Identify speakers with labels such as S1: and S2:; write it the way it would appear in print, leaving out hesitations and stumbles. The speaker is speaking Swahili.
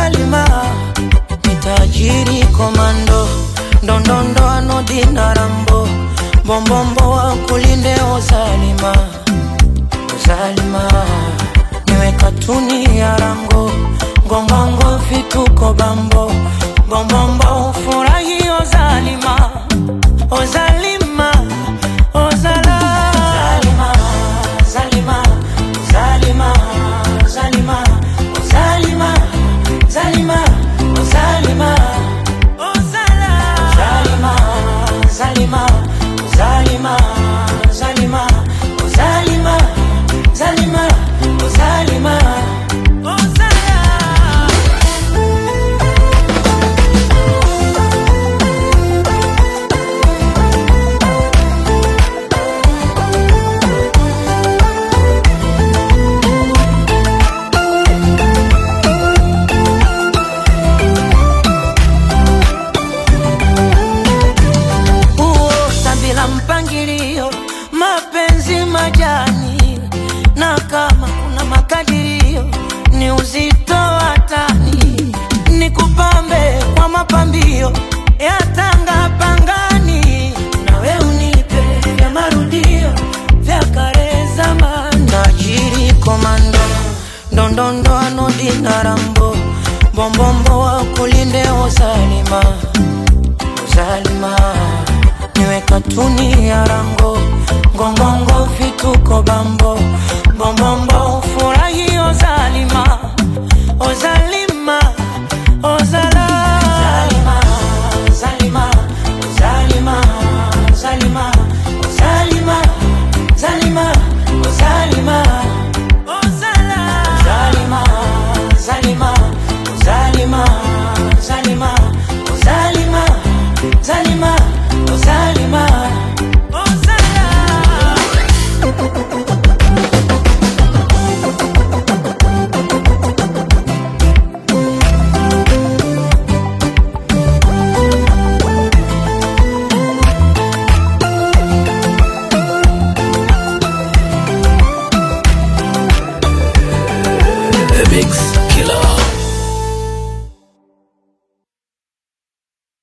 S1: Zalima, nitajiri komando, ndondondo anodina rambo, bombombo wa kulinde o Zalima, Zalima, niwe katuni ya rango, ngongongo fituko bambo, bombombo ufurahi o Zalima, o Zalima, o Zalima, Zalima, Zalima, Zalima, Zalima, Zalima, Zalima, Zalima, Zalima, Zalima, Zalima, Zalima, Zalima, Zalima, mpangilio, mapenzi majani, na kama kuna makadirio ni uzito watani, ni kupambe kwa mapambio ya tanga pangani, nawe unipe vya marudio vya kare zamani. Tajiri komando, ndondondo anodina rambo, bombombo wa kulinde o Zalima, Zalima, niwe katuni ya rango, ngongongo fituko bambo, bombombo ufurahi o Zalima, o Zalima.